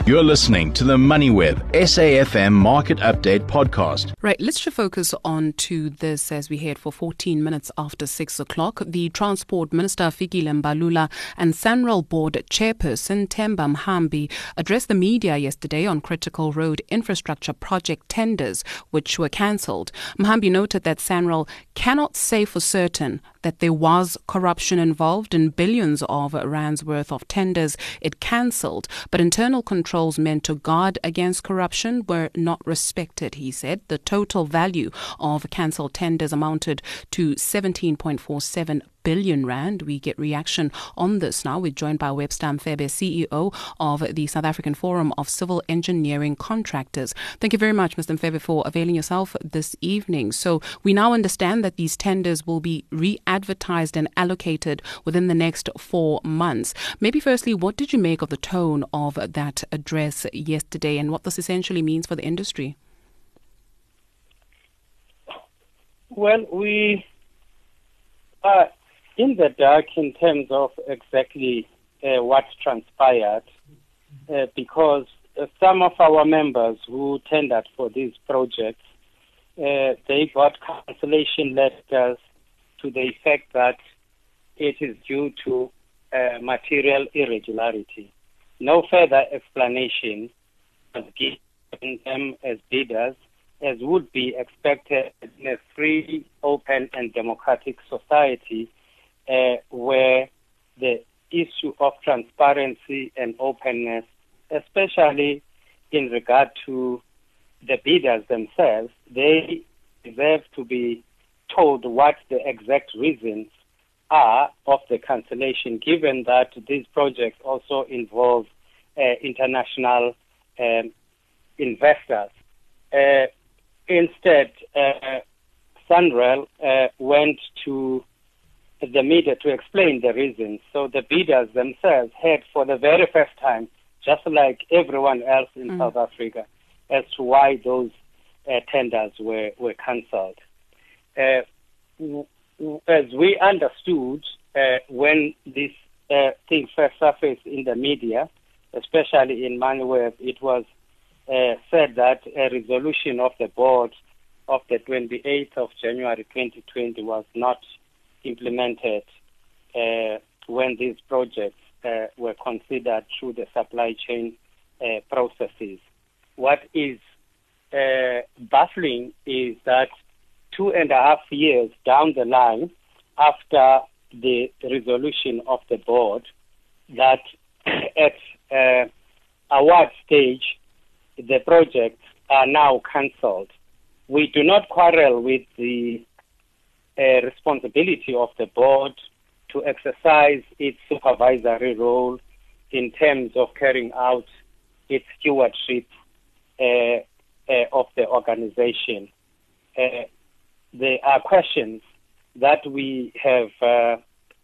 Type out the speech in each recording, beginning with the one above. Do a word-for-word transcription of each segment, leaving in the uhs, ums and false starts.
You're listening to the MoneyWeb S A F M Market Update podcast. Right, let's just focus on to this as we head for fourteen minutes after six o'clock. The Transport Minister Fikile Mbalula and SANRAL Board Chairperson Themba Mhambi addressed the media yesterday on critical road infrastructure project tenders which were cancelled. Mhambi noted that SANRAL cannot say for certain that there was corruption involved in billions of rands worth of tenders it cancelled, but internal controls meant to guard against corruption were not respected, he said. The total value of cancelled tenders amounted to seventeen point four seven billion rand. We get reaction on this now. We're joined by Webster Mfebe, C E O of the South African Forum of Civil Engineering Contractors. Thank you very much, Mister Mfebe, for availing yourself this evening. So we now understand that these tenders will be re-advertised and allocated within the next four months. Maybe firstly, what did you make of the tone of that address yesterday and what this essentially means for the industry? Well, we are in the dark in terms of exactly uh, what transpired uh, because uh, some of our members who tendered for these projects, uh, they got cancellation letters to the effect that it is due to uh, material irregularity. No further explanation was given them as bidders, as would be expected in a free, open and democratic society uh, where the issue of transparency and openness, especially in regard to the bidders themselves, they deserve to be told what the exact reasons are of the cancellation, given that these projects also involve uh, international um, investors. Uh, instead, uh, SANRAL uh, went to the media to explain the reasons. So the bidders themselves heard for the very first time, just like everyone else in mm. South Africa, as to why those uh, tenders were, were cancelled. Uh, as we understood uh, when this uh, thing first surfaced in the media, especially in MoneyWeb, it was uh, said that a resolution of the board of the twenty-eighth of January twenty twenty was not implemented uh, when these projects uh, were considered through the supply chain uh, processes. What is uh, baffling is that two and a half years down the line, after the resolution of the board, that at uh, award stage, the projects are now cancelled. We do not quarrel with the uh, responsibility of the board to exercise its supervisory role in terms of carrying out its stewardship uh, uh, of the organization. Uh, there are questions that we have uh,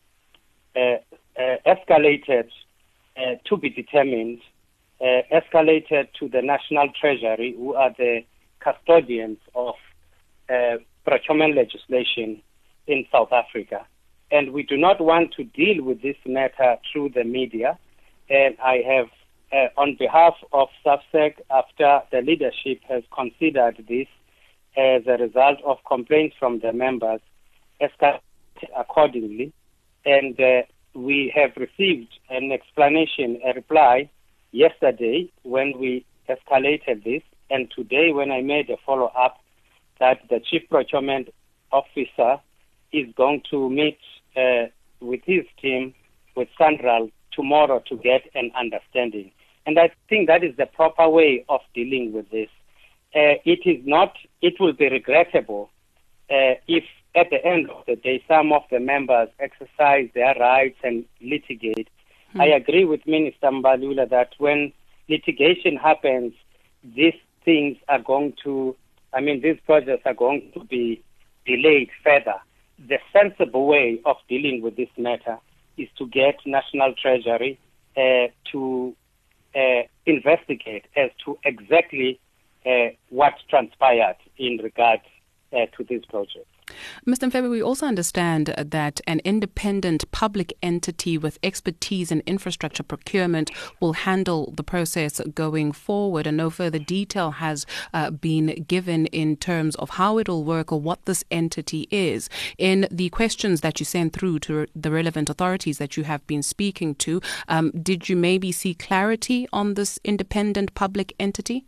uh, uh, escalated uh, to be determined, uh, escalated to the National Treasury, who are the custodians of uh, procurement legislation in South Africa. And we do not want to deal with this matter through the media. And I have, uh, on behalf of SAFSEC, after the leadership has considered this as a result of complaints from the members, escalated accordingly. And uh, we have received an explanation, a reply yesterday when we escalated this, and today when I made a follow-up that the Chief Procurement Officer is going to meet uh, with his team, with SANRAL, tomorrow to get an understanding. And I think that is the proper way of dealing with this. Uh, it is not, it will be regrettable uh, if at the end of the day some of the members exercise their rights and litigate. Mm. I agree with Minister Mbalula that when litigation happens, these things are going to, I mean, these projects are going to be delayed further. The sensible way of dealing with this matter is to get National Treasury uh, to uh, investigate as to exactly uh, what transpired in regard uh, to this project. Mister Mfebe, we also understand that an independent public entity with expertise in infrastructure procurement will handle the process going forward, and no further detail has uh, been given in terms of how it will work or what this entity is. In the questions that you sent through to the relevant authorities that you have been speaking to, um, did you maybe see clarity on this independent public entity?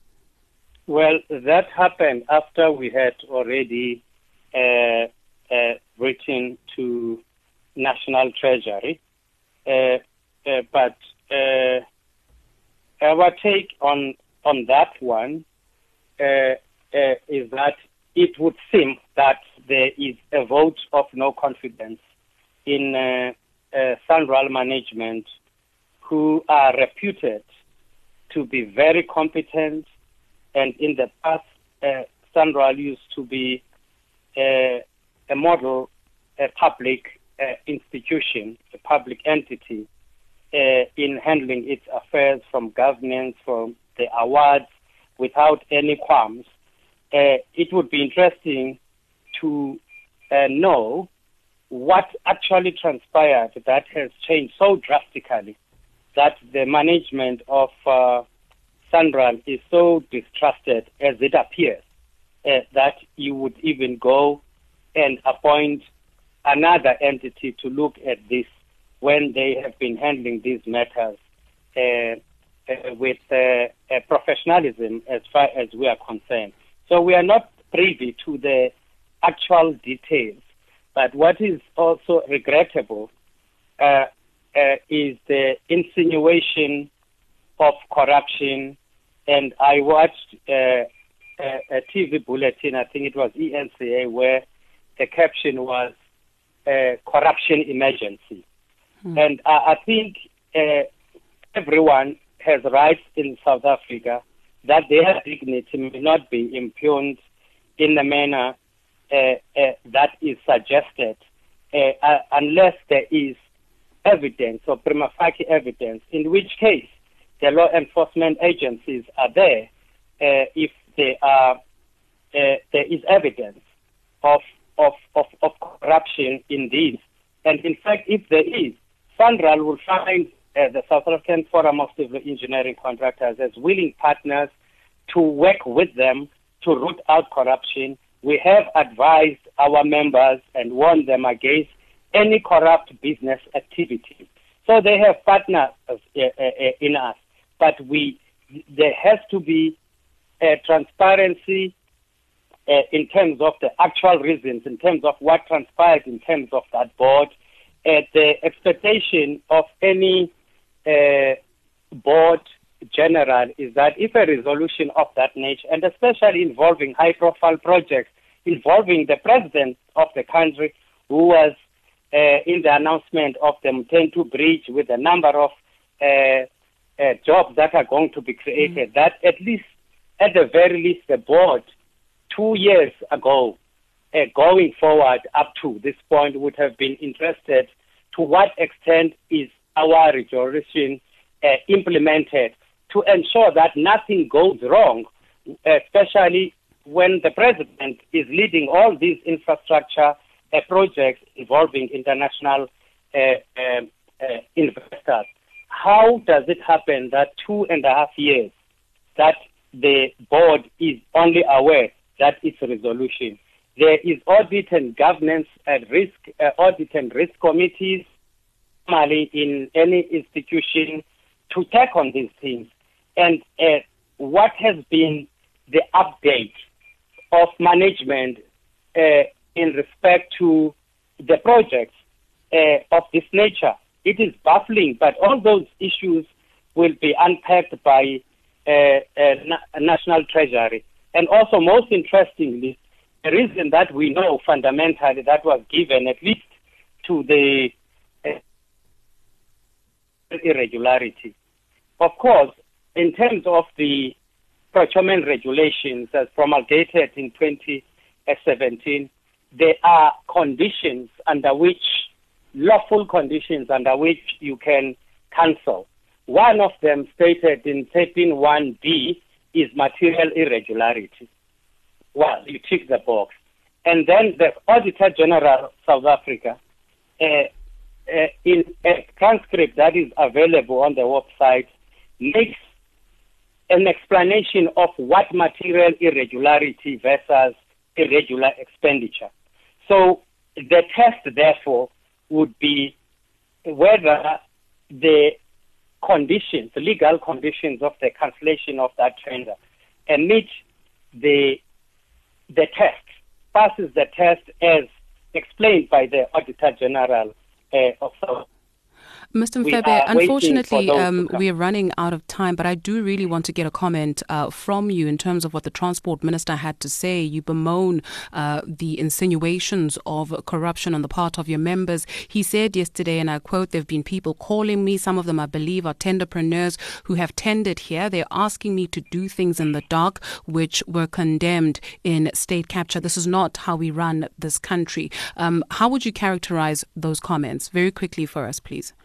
Well, that happened after we had already Uh, uh, written to National Treasury, uh, uh, but uh, our take on on that one uh, uh, is that it would seem that there is a vote of no confidence in uh, uh, SANRAL management, who are reputed to be very competent, and in the past, uh, SANRAL used to be Uh, a model, a public uh, institution, a public entity uh, in handling its affairs, from governance, from the awards, without any qualms. Uh, it would be interesting to uh, know what actually transpired that has changed so drastically that the management of uh, SANRAL is so distrusted as it appears. Uh, that you would even go and appoint another entity to look at this when they have been handling these matters uh, uh, with uh, uh, professionalism as far as we are concerned. So we are not privy to the actual details, but what is also regrettable uh, uh, is the insinuation of corruption. And I watched uh, A, a T V bulletin, I think it was E N C A, where the caption was uh, corruption emergency. Hmm. And I, I think uh, everyone has rights in South Africa that their dignity may not be impugned in the manner uh, uh, that is suggested uh, uh, unless there is evidence or prima facie evidence, in which case the law enforcement agencies are there uh, if There are uh, there is evidence of, of of of corruption in these, and in fact, if there is, SANRAL will find uh, the South African Forum of Civil Engineering Contractors as willing partners to work with them to root out corruption. We have advised our members and warned them against any corrupt business activity. So they have partners uh, uh, in us, but we there has to be Uh, transparency uh, in terms of the actual reasons, in terms of what transpired in terms of that board. Uh, the expectation of any uh, board general is that if a resolution of that nature, and especially involving high-profile projects, involving the president of the country, who was uh, in the announcement of the Mthembu Bridge with a number of uh, uh, jobs that are going to be created, mm. that at least at the very least, the board, two years ago, uh, going forward up to this point, would have been interested to what extent is our resolution uh, implemented to ensure that nothing goes wrong, especially when the president is leading all these infrastructure uh, projects involving international uh, uh, uh, investors. How does it happen that two and a half years that the board is only aware that it's a resolution? There is audit and governance and risk, uh, audit and risk committees normally in any institution to take on these things. And uh, what has been the update of management uh, in respect to the projects uh, of this nature? It is baffling, but all those issues will be unpacked by Uh, uh, na- National Treasury. And also, most interestingly, the reason that we know fundamentally that was given at least to the uh, irregularity. Of course, in terms of the procurement regulations as promulgated in twenty seventeen, there are conditions under which, lawful conditions under which you can cancel. One of them, stated in thirteen one B, is material irregularity. Well, you tick the box. And then the Auditor General of South Africa, uh, uh, in a transcript that is available on the website, makes an explanation of what material irregularity versus irregular expenditure. So the test, therefore, would be whether the conditions, the legal conditions of the cancellation of that tender uh, meet the the test, passes the test as explained by the Auditor General uh, of South. Mister Mfebe, unfortunately, um, we're running out of time, but I do really want to get a comment uh, from you in terms of what the Transport Minister had to say. You bemoan uh, the insinuations of corruption on the part of your members. He said yesterday, and I quote, "There have been people calling me, some of them I believe are tenderpreneurs who have tendered here. They're asking me to do things in the dark, which were condemned in state capture. This is not how we run this country." Um, how would you characterize those comments? Very quickly for us, please.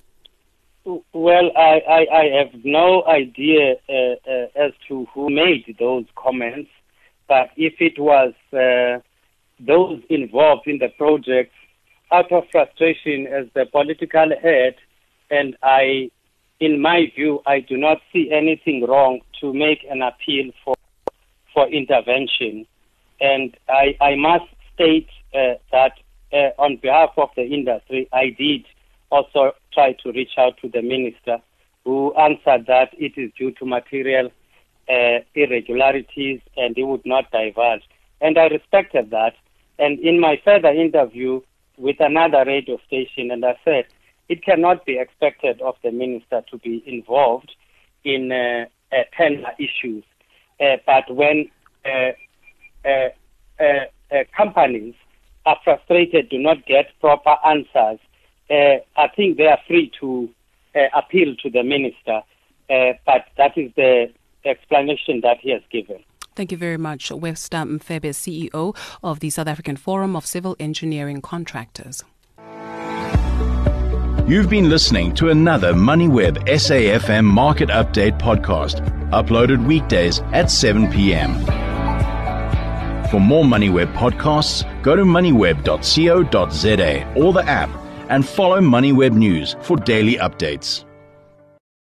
Well, I, I, I have no idea uh, uh, as to who made those comments, but if it was uh, those involved in the project, out of frustration as the political head, and I, in my view, I do not see anything wrong to make an appeal for for intervention. And I, I must state uh, that uh, on behalf of the industry, I did also try to reach out to the minister, who answered that it is due to material uh, irregularities and he would not divulge. And I respected that. And in my further interview with another radio station, and I said, it cannot be expected of the minister to be involved in uh, uh, tender issues. Uh, but when uh, uh, uh, uh, companies are frustrated, do not get proper answers, Uh, I think they are free to uh, appeal to the minister, uh, but that is the explanation that he has given. Thank you very much. Webster Mfebe, C E O of the South African Forum of Civil Engineering Contractors. You've been listening to another MoneyWeb S A F M Market Update podcast, uploaded weekdays at seven p.m. For more MoneyWeb podcasts, go to moneyweb dot co dot za or the app, and follow MoneyWeb News for daily updates.